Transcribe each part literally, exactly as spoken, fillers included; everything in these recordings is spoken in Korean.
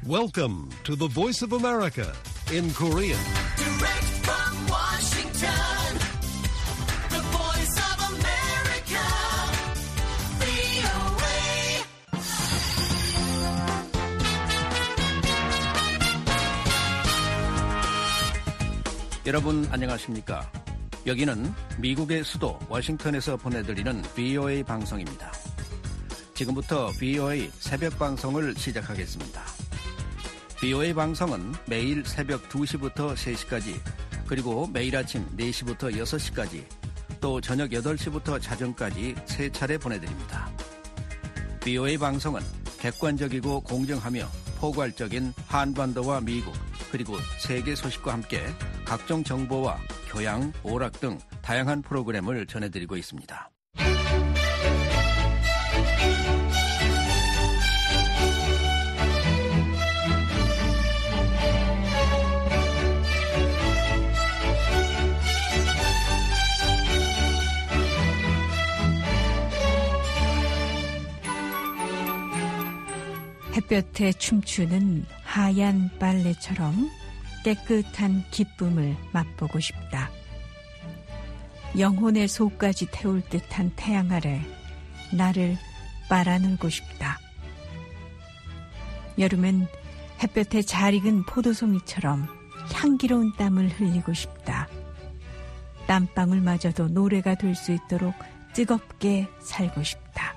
Welcome to the Voice of America in Korean. Direct from Washington, the Voice of America, 브이오에이. 여러분 안녕하십니까? 여기는 미국의 수도 워싱턴에서 보내드리는 브이오에이 방송입니다. 지금부터 브이오에이 새벽 방송을 시작하겠습니다. 브이오에이 방송은 매일 새벽 두 시부터 세 시까지, 그리고 매일 아침 네 시부터 여섯 시까지, 또 저녁 여덟 시부터 자정까지 세 차례 보내드립니다. 브이오에이 방송은 객관적이고 공정하며 포괄적인 한반도와 미국, 그리고 세계 소식과 함께 각종 정보와 교양, 오락 등 다양한 프로그램을 전해드리고 있습니다. 햇볕에 춤추는 하얀 빨래처럼 깨끗한 기쁨을 맛보고 싶다. 영혼의 속까지 태울 듯한 태양 아래 나를 빨아놀고 싶다. 여름엔 햇볕에 잘 익은 포도송이처럼 향기로운 땀을 흘리고 싶다. 땀방울마저도 노래가 될 수 있도록 뜨겁게 살고 싶다.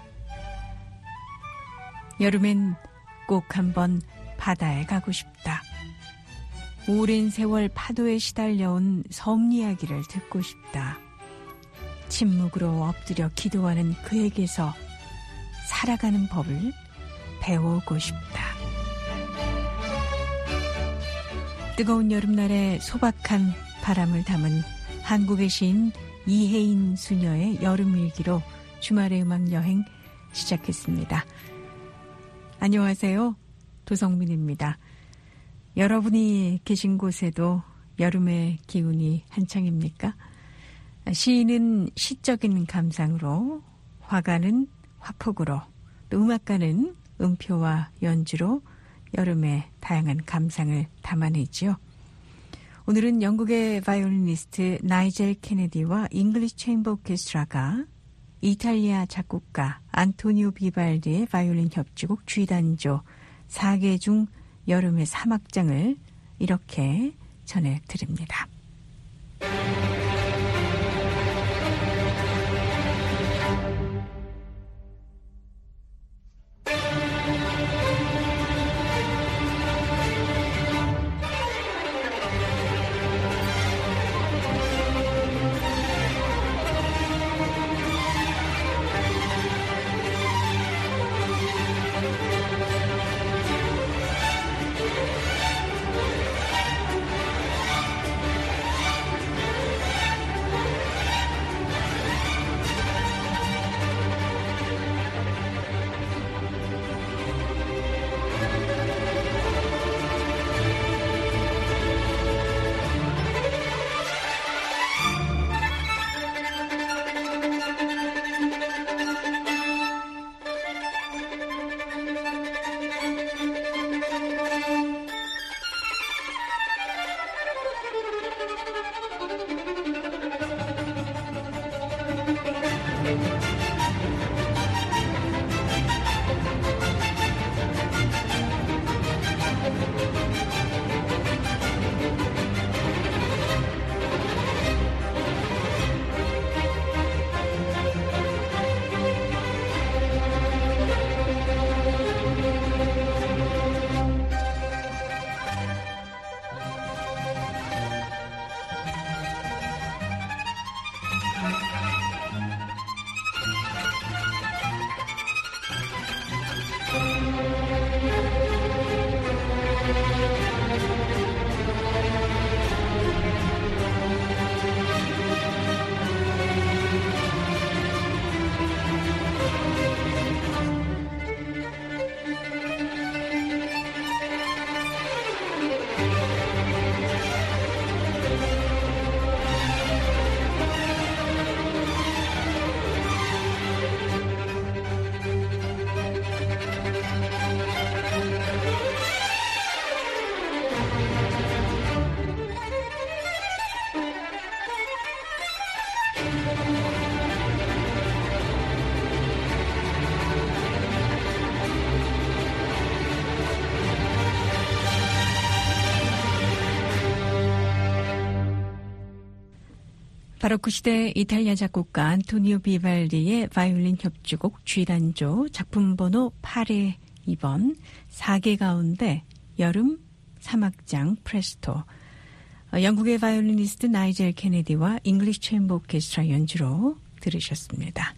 여름엔 꼭 한번 바다에 가고 싶다. 오랜 세월 파도에 시달려온 섬 이야기를 듣고 싶다. 침묵으로 엎드려 기도하는 그에게서 살아가는 법을 배우고 싶다. 뜨거운 여름날에 소박한 바람을 담은 한국의 시인 이혜인 수녀의 여름일기로 주말의 음악여행 시작했습니다. 안녕하세요. 도성민입니다. 여러분이 계신 곳에도 여름의 기운이 한창입니까? 시인은 시적인 감상으로, 화가는 화폭으로, 또 음악가는 음표와 연주로 여름의 다양한 감상을 담아내지요. 오늘은 영국의 바이올리니스트 나이젤 케네디와 잉글리시 체인버 오케스트라가 이탈리아 작곡가 안토니오 비발디의 바이올린 협주곡 G단조 사 개 중 여름의 삼 악장을 이렇게 전해드립니다. 바로크 시대 이탈리아 작곡가 안토니오 비발디의 바이올린 협주곡 G단조 작품 번호 팔의 이 번 사 개 가운데 여름 삼 악장 프레스토 영국의 바이올리니스트 나이젤 케네디와 잉글리시 챔버 오케스트라 연주로 들으셨습니다.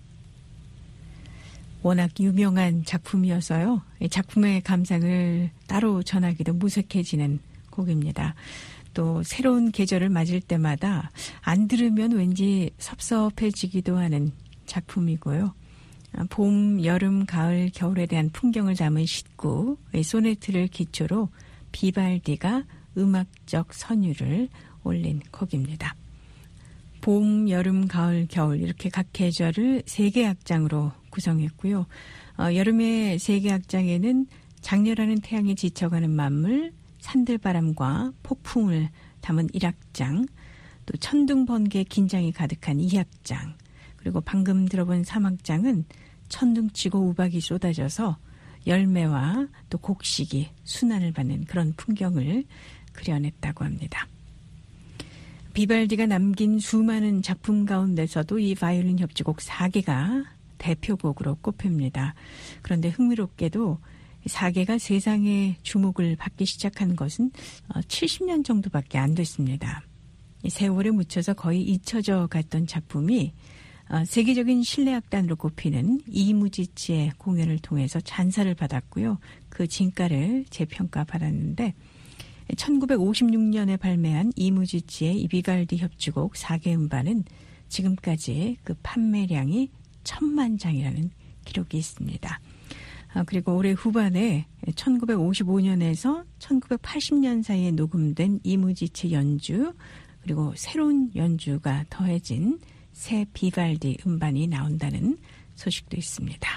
워낙 유명한 작품이어서요. 작품의 감상을 따로 전하기도 무색해지는 곡입니다. 또 새로운 계절을 맞을 때마다 안 들으면 왠지 섭섭해지기도 하는 작품이고요. 봄, 여름, 가을, 겨울에 대한 풍경을 담은 시구, 소네트를 기초로 비발디가 음악적 선율을 올린 곡입니다. 봄, 여름, 가을, 겨울 이렇게 각 계절을 세 개 악장으로 구성했고요. 어, 여름의 세 개 악장에는 장렬하는 태양에 지쳐가는 만물, 산들바람과 폭풍을 담은 일 악장, 또 천둥 번개 긴장이 가득한 이 악장, 그리고 방금 들어본 삼 악장은 천둥치고 우박이 쏟아져서 열매와 또 곡식이 순환을 받는 그런 풍경을 그려냈다고 합니다. 비발디가 남긴 수많은 작품 가운데서도 이 바이올린 협주곡 사 개가 대표곡으로 꼽힙니다. 그런데 흥미롭게도 사 개가 세상의 주목을 받기 시작한 것은 칠십 년 정도밖에 안 됐습니다. 세월에 묻혀서 거의 잊혀져 갔던 작품이 세계적인 실내악단으로 꼽히는 이무지치의 공연을 통해서 찬사를 받았고요. 그 진가를 재평가받았는데 천구백오십육 년에 발매한 이무지치의 이 비발디 협주곡 사 개 음반은 지금까지 그 판매량이 천만 장이라는 기록이 있습니다. 그리고 올해 후반에 천구백오십오 년에서 천구백팔십 년 사이에 녹음된 이무지치 연주 그리고 새로운 연주가 더해진 새 비발디 음반이 나온다는 소식도 있습니다.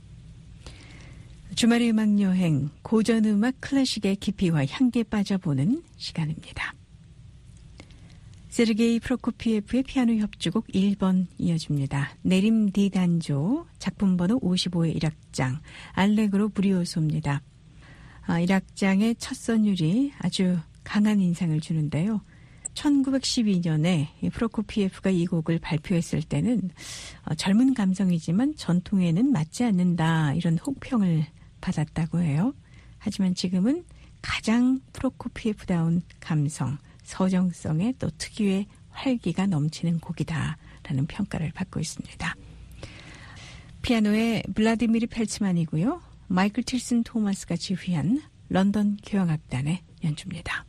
주말의 음악여행, 고전음악 클래식의 깊이와 향기에 빠져보는 시간입니다. 세르게이 프로코피에프의 피아노 협주곡 일 번 이어집니다. 내림 D단조, 작품 번호 오십오의 일 악장, 알레그로 브리오소입니다. 아, 일 악장의 첫 선율이 아주 강한 인상을 주는데요. 천구백십이 년에 프로코피에프가 이 곡을 발표했을 때는 젊은 감성이지만 전통에는 맞지 않는다 이런 혹평을 받았다고 해요. 하지만 지금은 가장 프로코피에프다운 감성, 서정성에 또 특유의 활기가 넘치는 곡이다라는 평가를 받고 있습니다. 피아노의 블라디미르 펠츠만이고요. 마이클 틸슨 토마스가 지휘한 런던 교향악단의 연주입니다.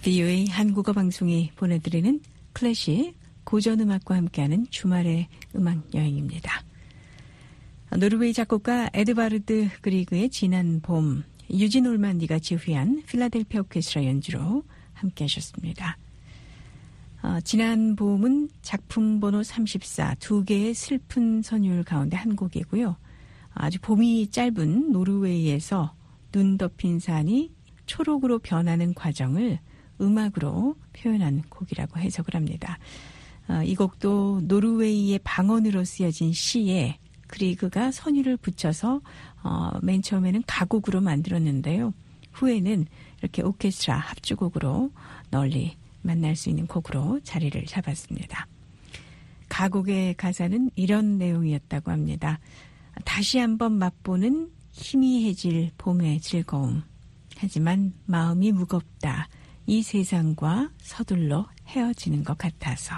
브이오에이 한국어 방송이 보내드리는 클래식 고전음악과 함께하는 주말의 음악 여행입니다. 노르웨이 작곡가 에드바르드 그리그의 지난 봄, 유진 올만디가 지휘한 필라델피아 오케스트라 연주로 함께하셨습니다. 어, 지난 봄은 작품 번호 삼십사, 두 개의 슬픈 선율 가운데 한 곡이고요. 아주 봄이 짧은 노르웨이에서 눈 덮인 산이 초록으로 변하는 과정을 음악으로 표현한 곡이라고 해석을 합니다. 어, 이 곡도 노르웨이의 방언으로 쓰여진 시에 그리그가 선율을 붙여서 어, 맨 처음에는 가곡으로 만들었는데요. 후에는 이렇게 오케스트라 합주곡으로 널리 만날 수 있는 곡으로 자리를 잡았습니다. 가곡의 가사는 이런 내용이었다고 합니다. 다시 한번 맛보는 희미해질 봄의 즐거움. 하지만 마음이 무겁다. 이 세상과 서둘러 헤어지는 것 같아서.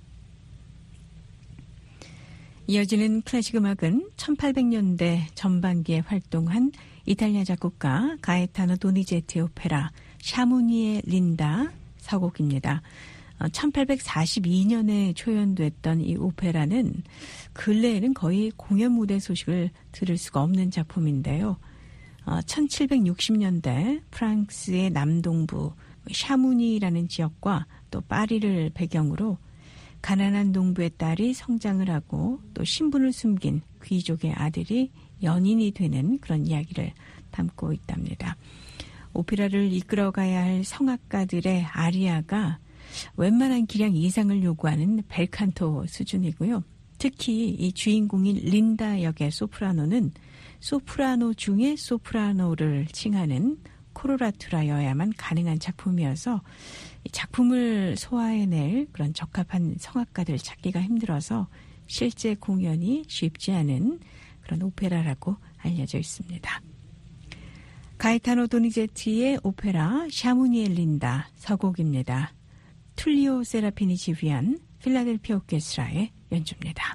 이어지는 클래식 음악은 천팔백 년대 전반기에 활동한 이탈리아 작곡가 가에타노 도니제티의 오페라 샤무니에 린다 서곡입니다. 천팔백사십이 년에 초연됐던 이 오페라는 근래에는 거의 공연 무대 소식을 들을 수가 없는 작품인데요. 천칠백육십 년대 프랑스의 남동부 샤무니라는 지역과 또 파리를 배경으로 가난한 농부의 딸이 성장을 하고 또 신분을 숨긴 귀족의 아들이 연인이 되는 그런 이야기를 담고 있답니다. 오페라를 이끌어가야 할 성악가들의 아리아가 웬만한 기량 이상을 요구하는 벨칸토 수준이고요. 특히 이 주인공인 린다 역의 소프라노는 소프라노 중에 소프라노를 칭하는 코로라투라여야만 가능한 작품이어서 이 작품을 소화해낼 그런 적합한 성악가들 찾기가 힘들어서 실제 공연이 쉽지 않은 그런 오페라라고 알려져 있습니다. 가에타노 도니제티의 오페라 샤무니에 린다 서곡입니다. 툴리오 세라핀이 지휘한 필라델피아 오케스트라의 연주입니다.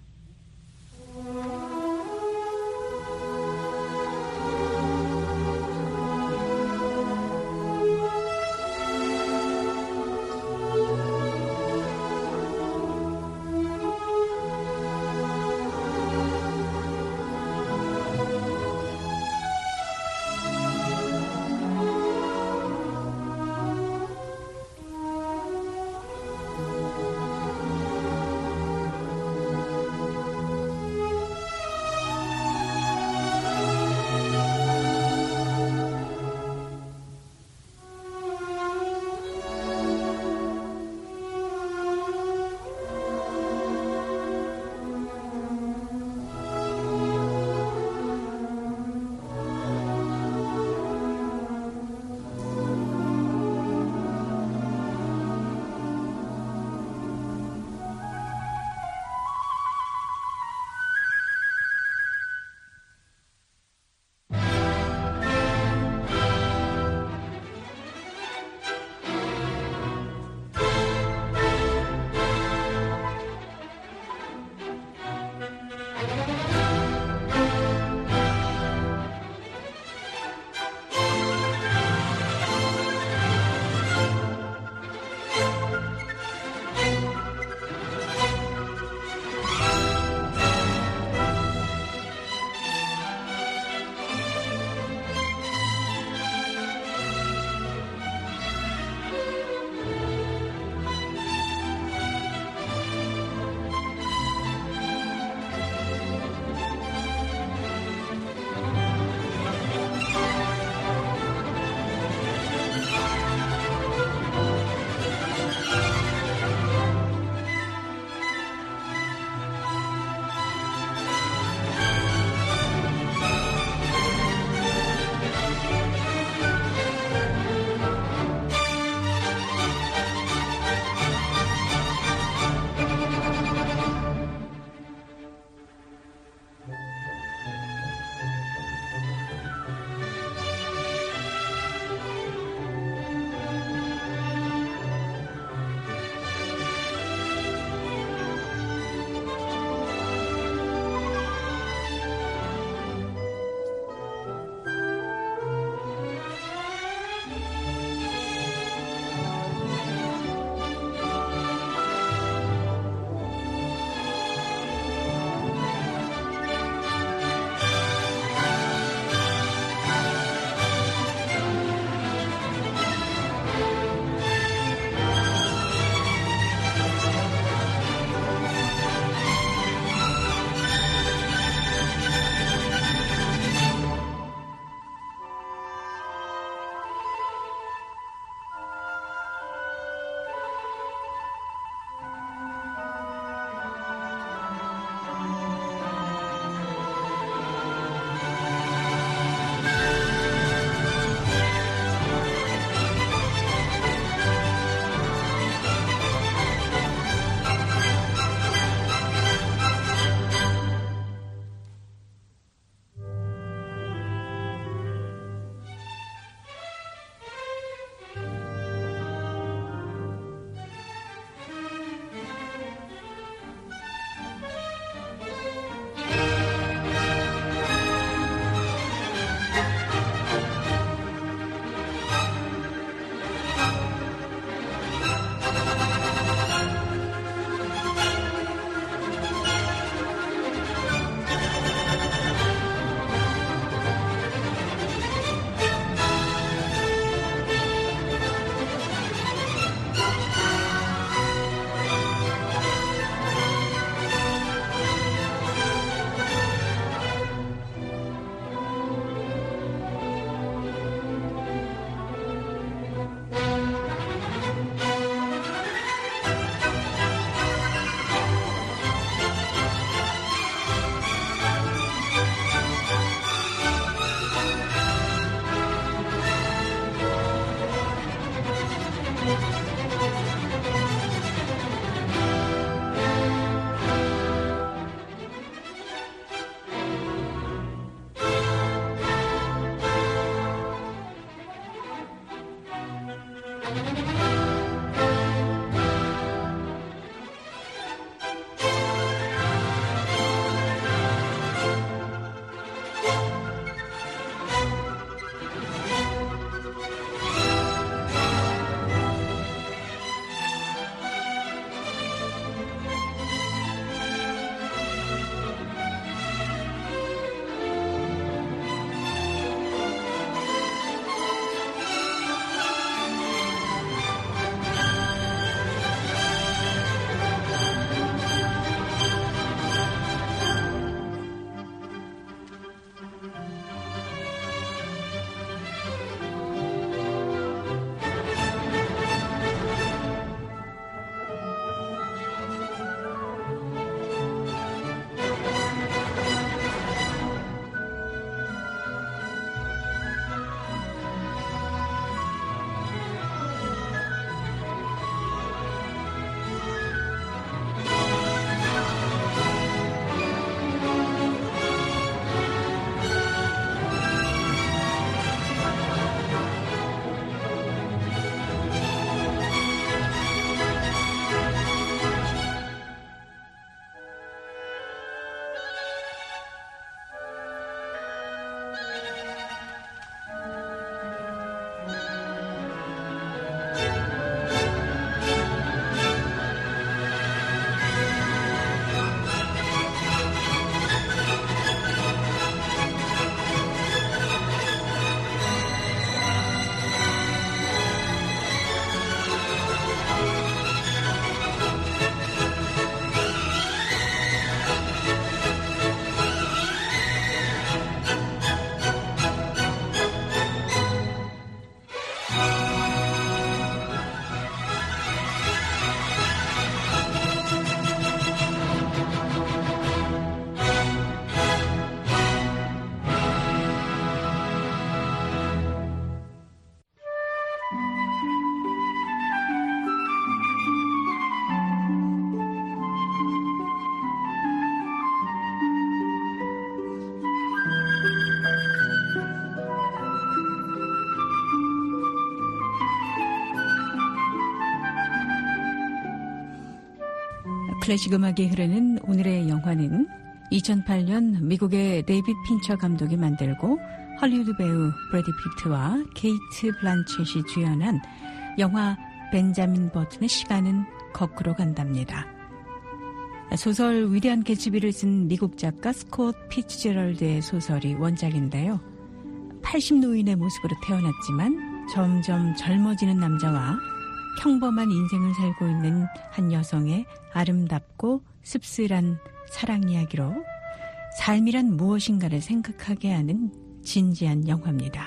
클래식 음악이 흐르는 오늘의 영화는 이천팔 년 미국의 데이빗 핀처 감독이 만들고 헐리우드 배우 브래드 피트와 케이트 블란쳇이 주연한 영화 벤자민 버튼의 시간은 거꾸로 간답니다. 소설 위대한 개츠비를 쓴 미국 작가 스콧 피츠제럴드의 소설이 원작인데요. 팔십 노인의 모습으로 태어났지만 점점 젊어지는 남자와 평범한 인생을 살고 있는 한 여성의 아름답고 씁쓸한 사랑 이야기로 삶이란 무엇인가를 생각하게 하는 진지한 영화입니다.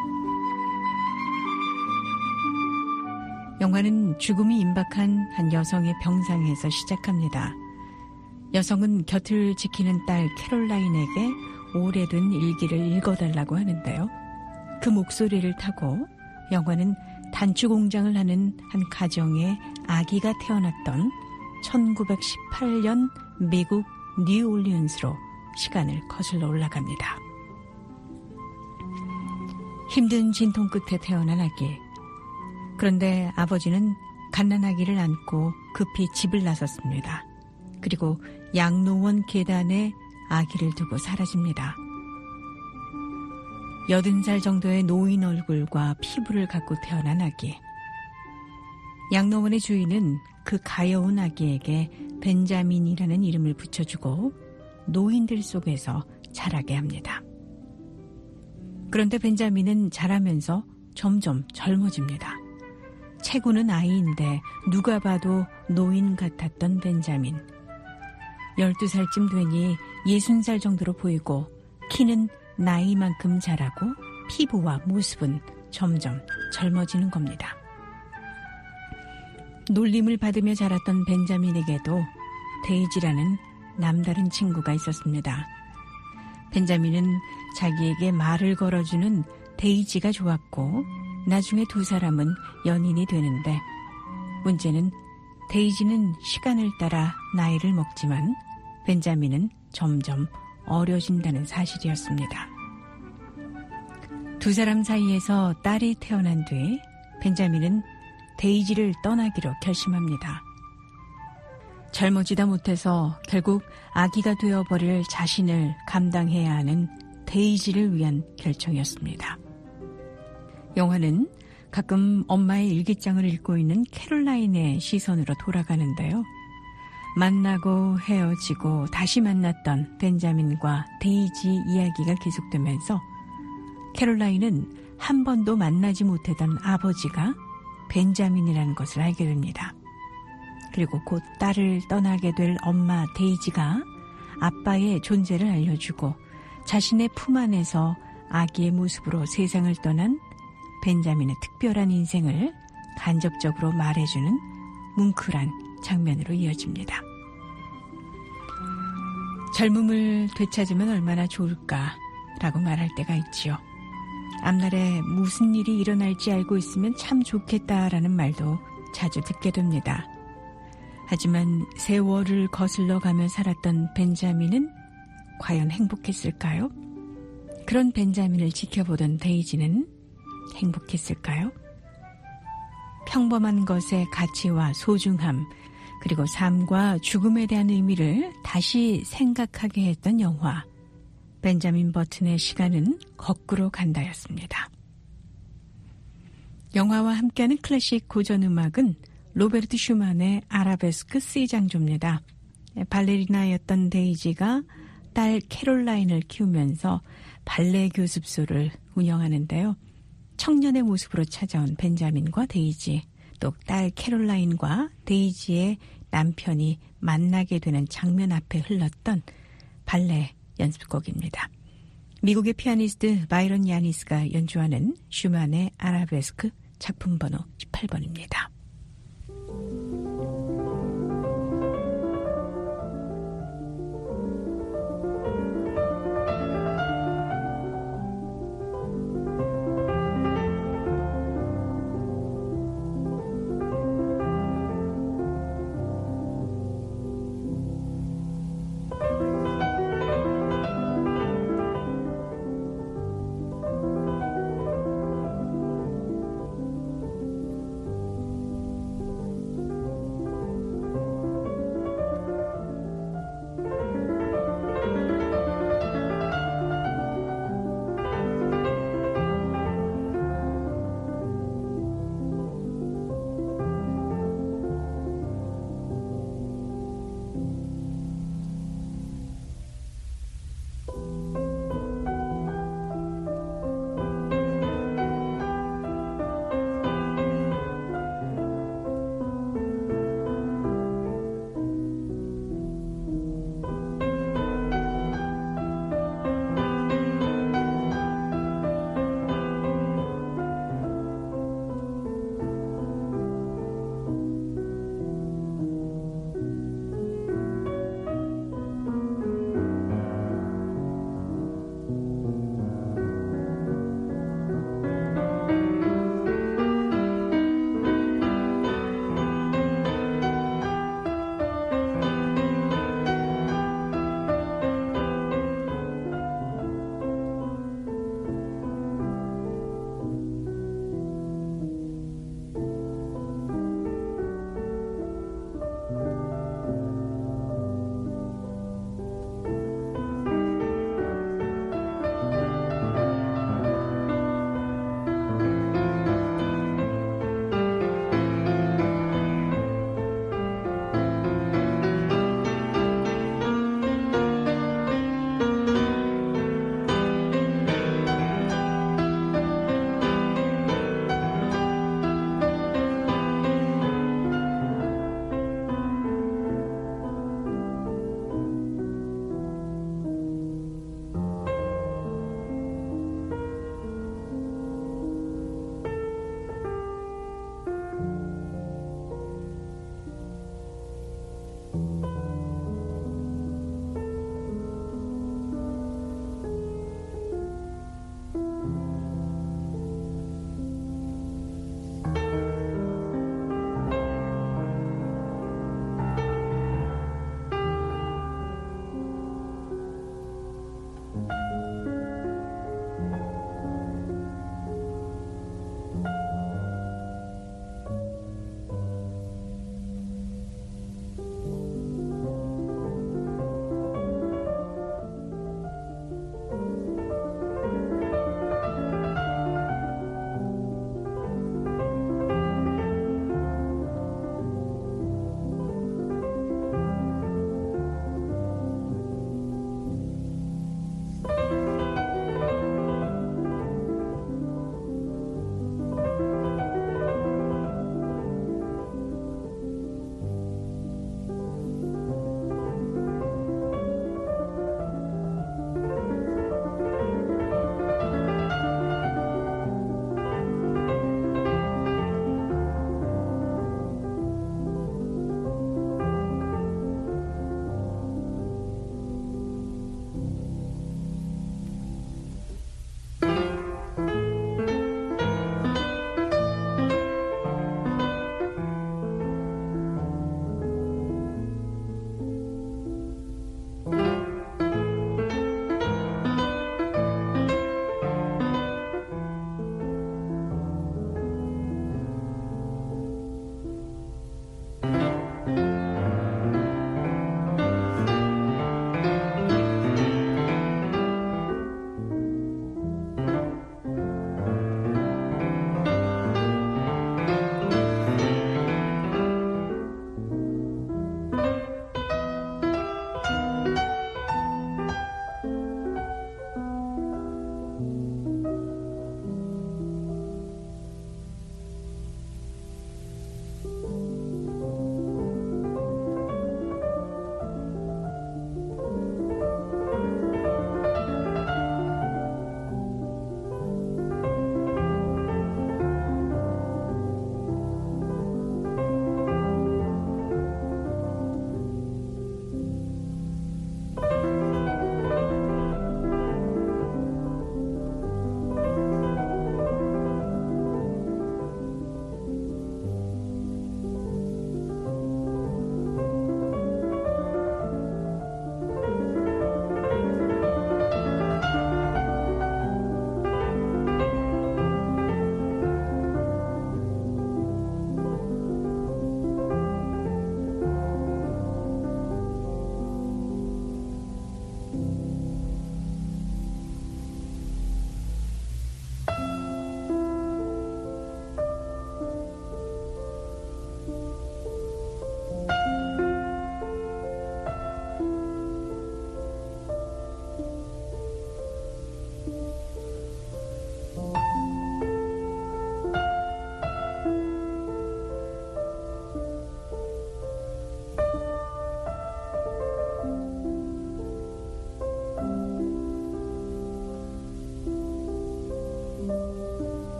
영화는 죽음이 임박한 한 여성의 병상에서 시작합니다. 여성은 곁을 지키는 딸 캐롤라인에게 오래된 일기를 읽어달라고 하는데요. 그 목소리를 타고 영화는 단추 공장을 하는 한 가정에 아기가 태어났던 천구백십팔 년 미국 뉴올리언스로 시간을 거슬러 올라갑니다. 힘든 진통 끝에 태어난 아기. 그런데 아버지는 갓난아기를 안고 급히 집을 나섰습니다. 그리고 양로원 계단에 아기를 두고 사라집니다. 여든 살 정도의 노인 얼굴과 피부를 갖고 태어난 아기. 양로원의 주인은 그 가여운 아기에게 벤자민이라는 이름을 붙여주고 노인들 속에서 자라게 합니다. 그런데 벤자민은 자라면서 점점 젊어집니다. 체구는 아이인데 누가 봐도 노인 같았던 벤자민. 열두 살쯤 되니 예순 살 정도로 보이고 키는 나이만큼 자라고 피부와 모습은 점점 젊어지는 겁니다. 놀림을 받으며 자랐던 벤자민에게도 데이지라는 남다른 친구가 있었습니다. 벤자민은 자기에게 말을 걸어주는 데이지가 좋았고 나중에 두 사람은 연인이 되는데 문제는 데이지는 시간을 따라 나이를 먹지만 벤자민은 점점 어려진다는 사실이었습니다. 두 사람 사이에서 딸이 태어난 뒤 벤자민은 데이지를 떠나기로 결심합니다. 젊어지다 못해서 결국 아기가 되어버릴 자신을 감당해야 하는 데이지를 위한 결정이었습니다. 영화는 가끔 엄마의 일기장을 읽고 있는 캐롤라인의 시선으로 돌아가는데요. 만나고 헤어지고 다시 만났던 벤자민과 데이지 이야기가 계속되면서 캐롤라인은 한 번도 만나지 못했던 아버지가 벤자민이라는 것을 알게 됩니다. 그리고 곧 딸을 떠나게 될 엄마 데이지가 아빠의 존재를 알려주고 자신의 품 안에서 아기의 모습으로 세상을 떠난 벤자민의 특별한 인생을 간접적으로 말해주는 뭉클한 장면으로 이어집니다. 젊음을 되찾으면 얼마나 좋을까라고 말할 때가 있지요. 앞날에 무슨 일이 일어날지 알고 있으면 참 좋겠다라는 말도 자주 듣게 됩니다. 하지만 세월을 거슬러 가며 살았던 벤자민은 과연 행복했을까요? 그런 벤자민을 지켜보던 데이지는 행복했을까요? 평범한 것의 가치와 소중함, 그리고 삶과 죽음에 대한 의미를 다시 생각하게 했던 영화 벤자민 버튼의 시간은 거꾸로 간다였습니다. 영화와 함께하는 클래식 고전음악은 로베르트 슈만의 아라베스크 C장조입니다. 발레리나였던 데이지가 딸 캐롤라인을 키우면서 발레 교습소를 운영하는데요. 청년의 모습으로 찾아온 벤자민과 데이지, 또 딸 캐롤라인과 데이지의 남편이 만나게 되는 장면 앞에 흘렀던 발레 연습곡입니다. 미국의 피아니스트 바이런 야니스가 연주하는 슈만의 아라베스크 작품 번호 십팔 번입니다.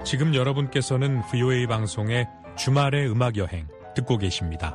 지금 여러분께서는 브이오에이 방송의 주말의 음악 여행 듣고 계십니다.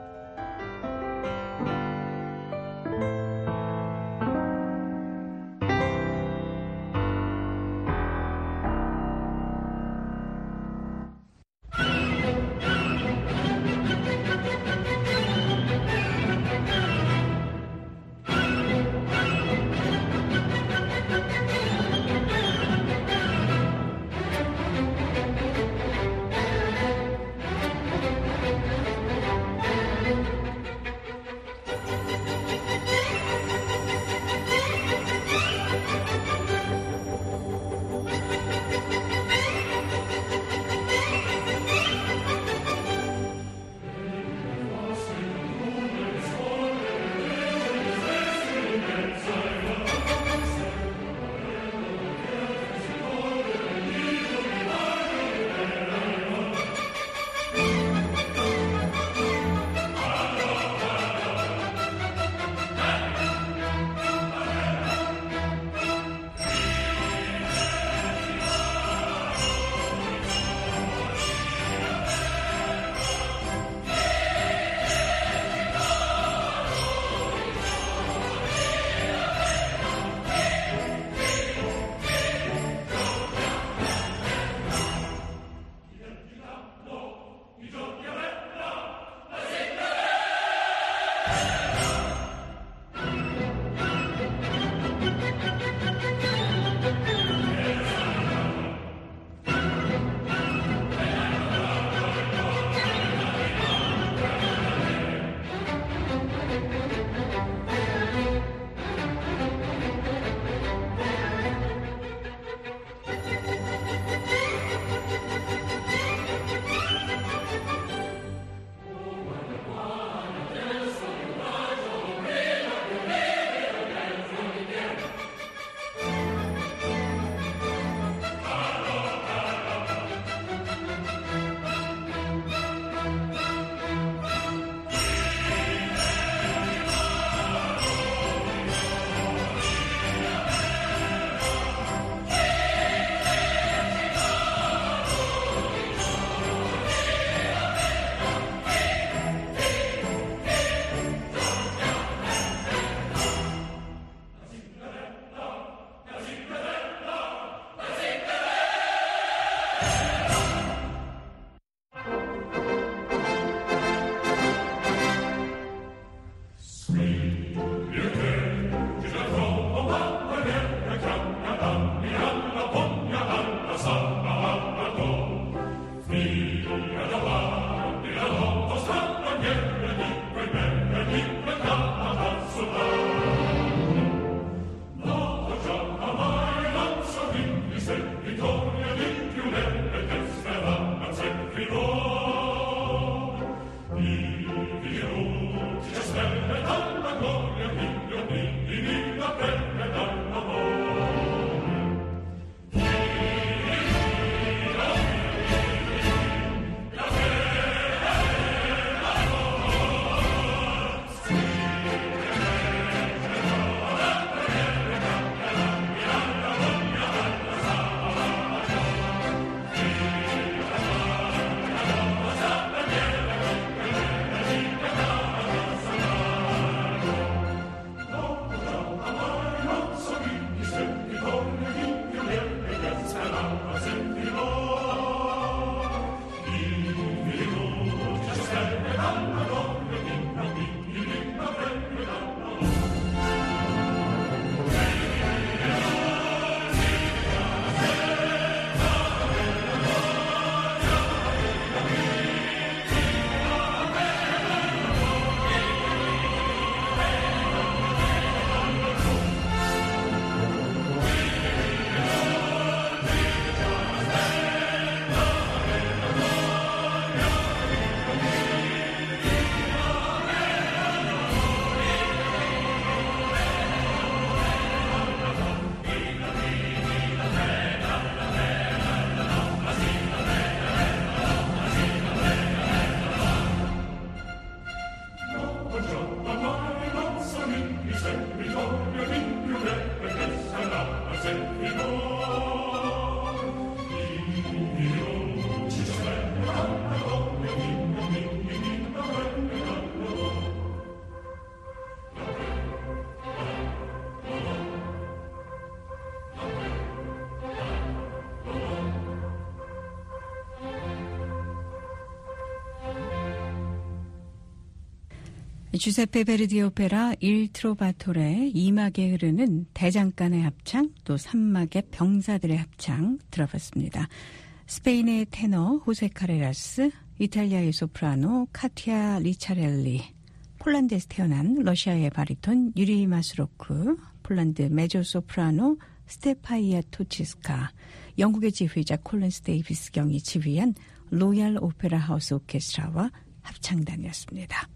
주세페 베르디 오페라 일 트로바토레 이 막에 흐르는 대장간의 합창, 또 삼 막의 병사들의 합창 들어봤습니다. 스페인의 테너 호세 카레라스, 이탈리아의 소프라노 카티아 리차렐리, 폴란드에서 태어난 러시아의 바리톤 유리 마스로크, 폴란드 메조 소프라노 스테파이아 토치스카, 영국의 지휘자 콜린스 데이비스 경이 지휘한 로얄 오페라 하우스 오케스트라와 합창단이었습니다.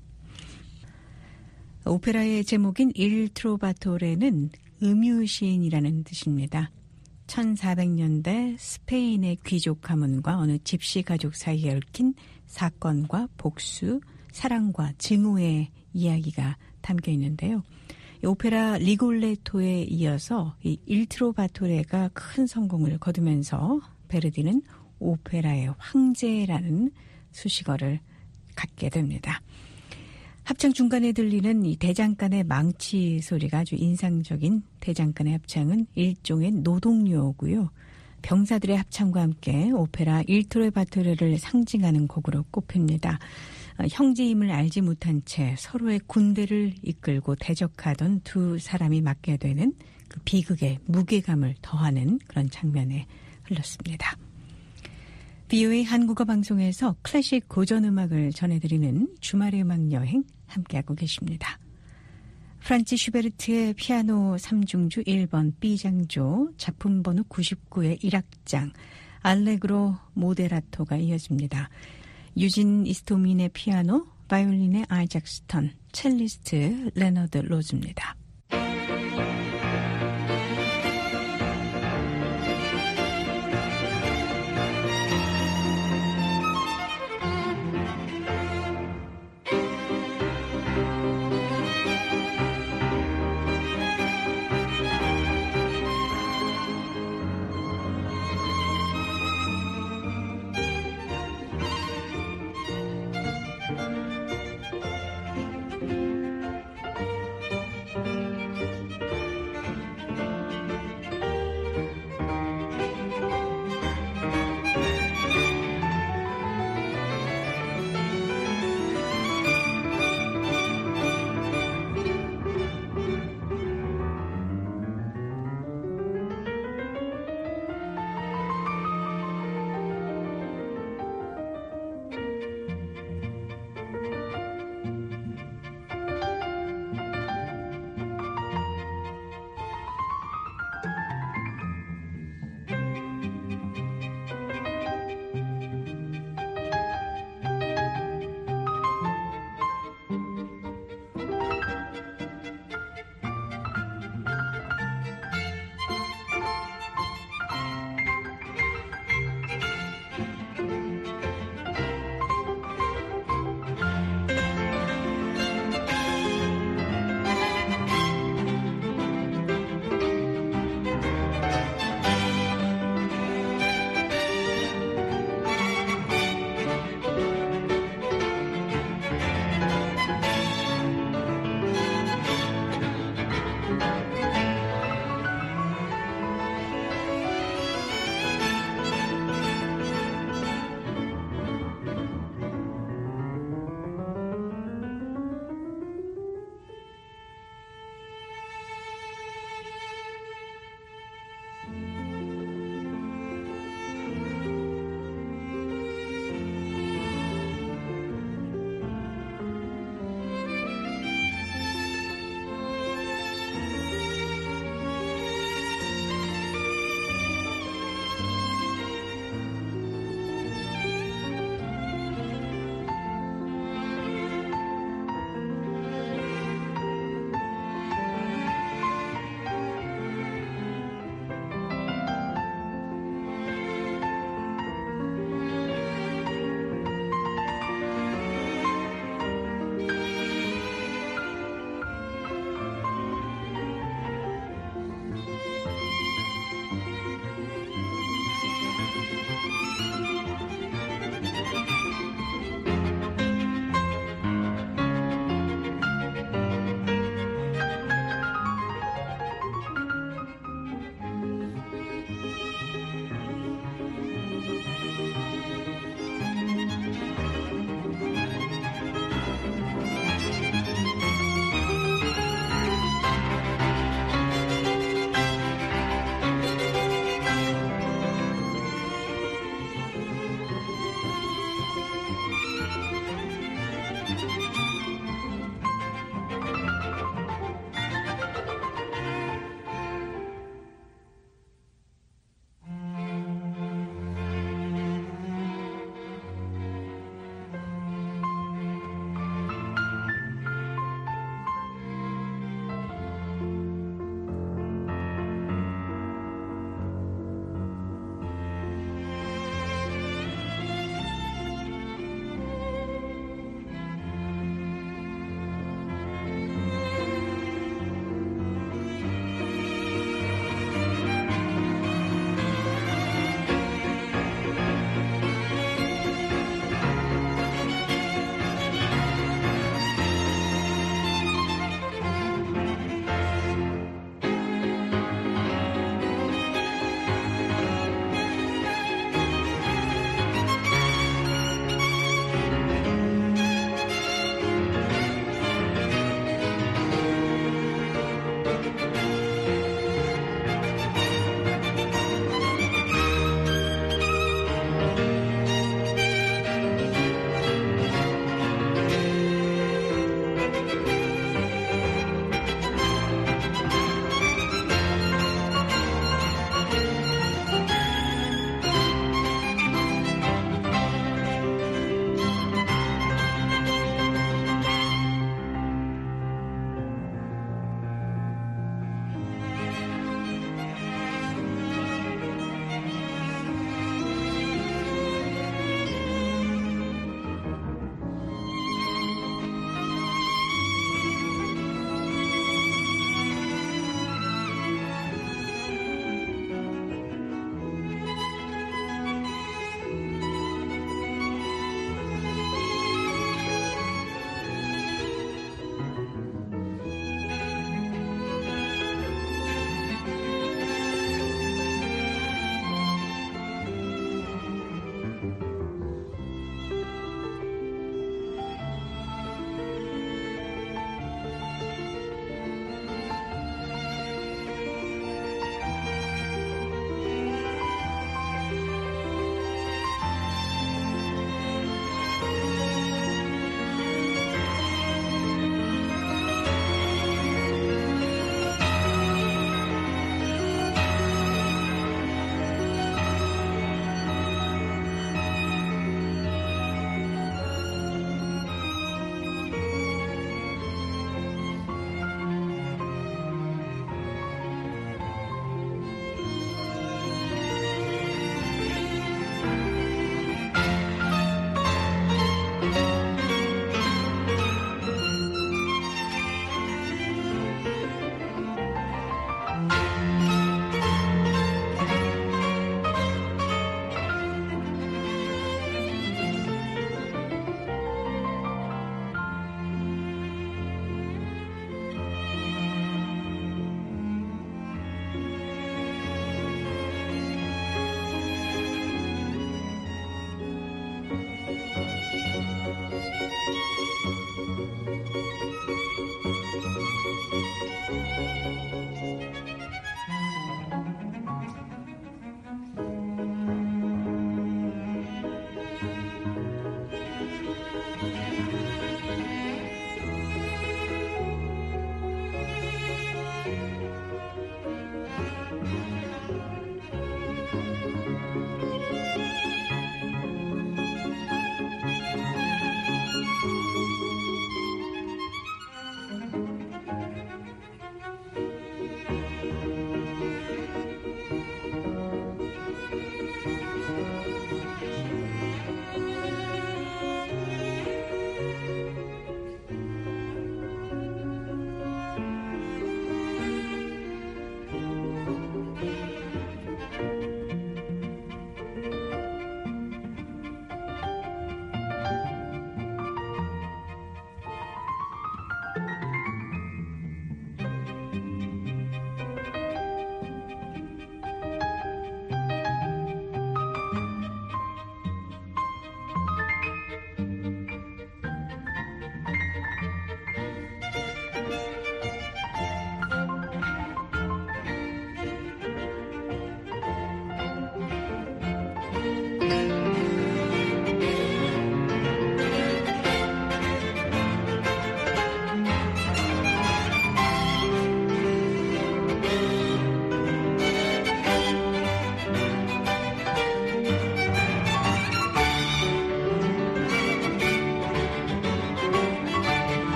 오페라의 제목인 일 트로바토레는 음유시인이라는 뜻입니다. 천사백 년대 스페인의 귀족 가문과 어느 집시 가족 사이에 얽힌 사건과 복수, 사랑과 증오의 이야기가 담겨 있는데요. 이 오페라 리골레토에 이어서 이 일 트로바토레가 큰 성공을 거두면서 베르디는 오페라의 황제라는 수식어를 갖게 됩니다. 합창 중간에 들리는 이 대장간의 망치 소리가 아주 인상적인 대장간의 합창은 일종의 노동요고요. 병사들의 합창과 함께 오페라 일 트로바토레를 상징하는 곡으로 꼽힙니다. 형제임을 알지 못한 채 서로의 군대를 이끌고 대적하던 두 사람이 맡게 되는 그 비극의 무게감을 더하는 그런 장면에 흘렀습니다. 비오에이 한국어 방송에서 클래식 고전음악을 전해드리는 주말의 음악 여행 함께하고 계십니다. 프란츠 슈베르트의 피아노 삼 중주 일 번 B장조 작품 번호 구십구의 일 악장 알레그로 모데라토가 이어집니다. 유진 이스토민의 피아노, 바이올린의 아이작 스턴, 첼리스트 레너드 로즈입니다.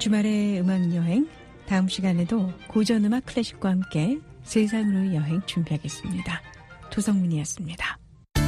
주말의 음악여행, 다음 시간에도 고전음악 클래식과 함께 세상으로의 여행 준비하겠습니다. 조성문이었습니다.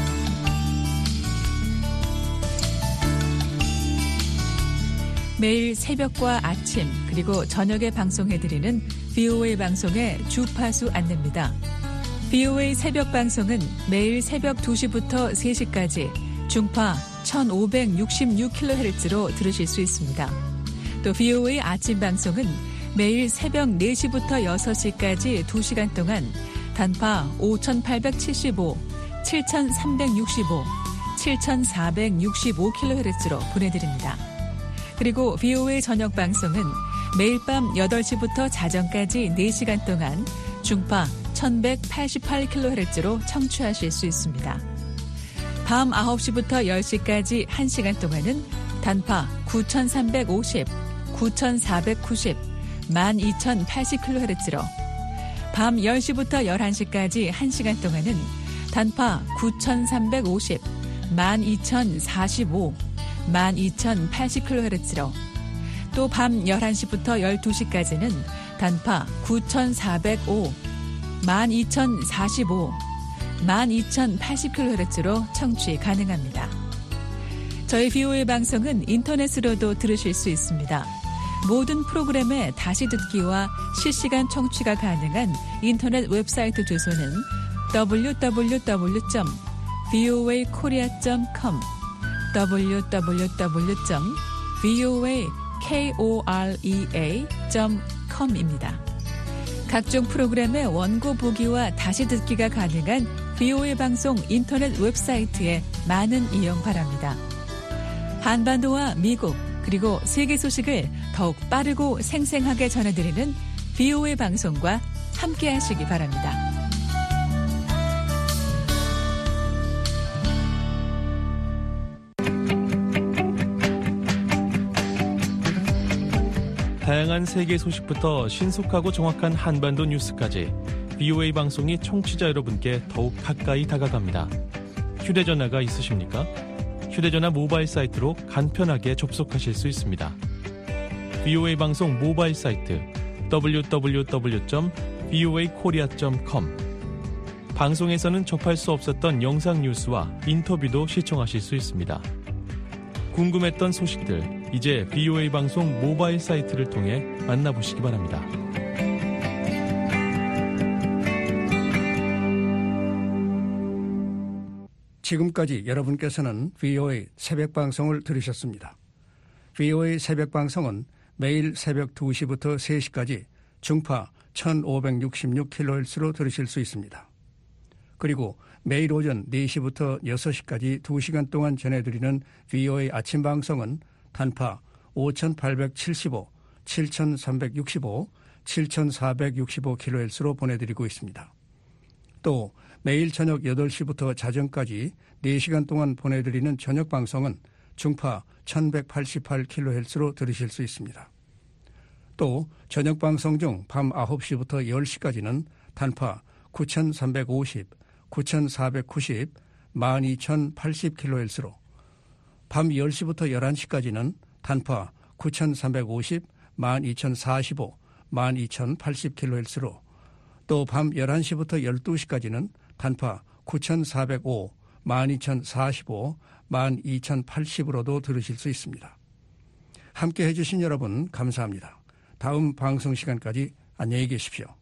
매일 새벽과 아침 그리고 저녁에 방송해드리는 브이오에이 방송의 주파수 안내입니다. 브이오에이 새벽 방송은 매일 새벽 두 시부터 세 시까지 중파 천오백육십육 킬로헤르츠로 들으실 수 있습니다. 또 브이오에이 아침 방송은 매일 새벽 네 시부터 여섯 시까지 두 시간 동안 단파 오천팔백칠십오, 칠천삼백육십오, 칠천사백육십오 킬로헤르츠로 보내드립니다. 그리고 브이오에이 저녁 방송은 매일 밤 여덟 시부터 자정까지 네 시간 동안 중파 천백팔십팔 킬로헤르츠로 청취하실 수 있습니다. 밤 아홉 시부터 열 시까지 한 시간 동안은 단파 구천삼백오십, 구천사백구십, 만 이천팔십 킬로헤르츠로 밤 열 시부터 열한 시까지 한 시간 동안은 단파 구천삼백오십, 만 이천사십오, 만 이천팔십 킬로헤르츠로 또 밤 열한 시부터 열두 시까지는 단파 구천사백오, 만 이천사십오, 만 이천팔십 킬로헤르츠로 청취 가능합니다. 저희 브이오에이 방송은 인터넷으로도 들으실 수 있습니다. 모든 프로그램의 다시 듣기와 실시간 청취가 가능한 인터넷 웹사이트 주소는 더블유 더블유 더블유 점 브이오에이 코리아 점 컴 더블유 더블유 더블유 점 브이오에이 코리아 점 컴입니다. 각종 프로그램의 원고 보기와 다시 듣기가 가능한 브이오에이 방송 인터넷 웹사이트에 많은 이용 바랍니다. 한반도와 미국 그리고 세계 소식을 더욱 빠르고 생생하게 전해드리는 브이오에이 방송과 함께하시기 바랍니다. 다양한 세계 소식부터 신속하고 정확한 한반도 뉴스까지 브이오에이 방송이 청취자 여러분께 더욱 가까이 다가갑니다. 휴대전화가 있으십니까? 휴대전화 모바일 사이트로 간편하게 접속하실 수 있습니다. 브이오에이 방송 모바일 사이트 더블유 더블유 더블유 점 브이오에이 코리아 점 컴 방송에서는 접할 수 없었던 영상 뉴스와 인터뷰도 시청하실 수 있습니다. 궁금했던 소식들 이제 브이오에이 방송 모바일 사이트를 통해 만나보시기 바랍니다. 지금까지 여러분께서는 브이오에이 새벽방송을 들으셨습니다. 브이오에이 새벽방송은 매일 새벽 두 시부터 세 시까지 중파 천오백육십육 킬로헤르츠로 들으실 수 있습니다. 그리고 매일 오전 네 시부터 여섯 시까지 두 시간 동안 전해드리는 브이오에이 아침방송은 단파 오천팔백칠십오, 칠천삼백육십오, 칠천사백육십오 킬로헤르츠로 보내드리고 있습니다. 또 매일 저녁 여덟 시부터 자정까지 네 시간 동안 보내드리는 저녁방송은 중파 천백팔십팔 킬로헤르츠로 들으실 수 있습니다. 또 저녁방송 중 밤 아홉 시부터 열 시까지는 단파 구천삼백오십, 구천사백구십, 만 이천팔십 킬로헤르츠로 밤 열 시부터 열한 시까지는 단파 구천삼백오십, 만 이천사십오, 만 이천팔십 킬로헤르츠로 또 밤 열한 시부터 열두 시까지는 단파 구천사백오, 만 이천사십오, 만 이천팔십으로도 들으실 수 있습니다. 함께해 주신 여러분 감사합니다. 다음 방송 시간까지 안녕히 계십시오.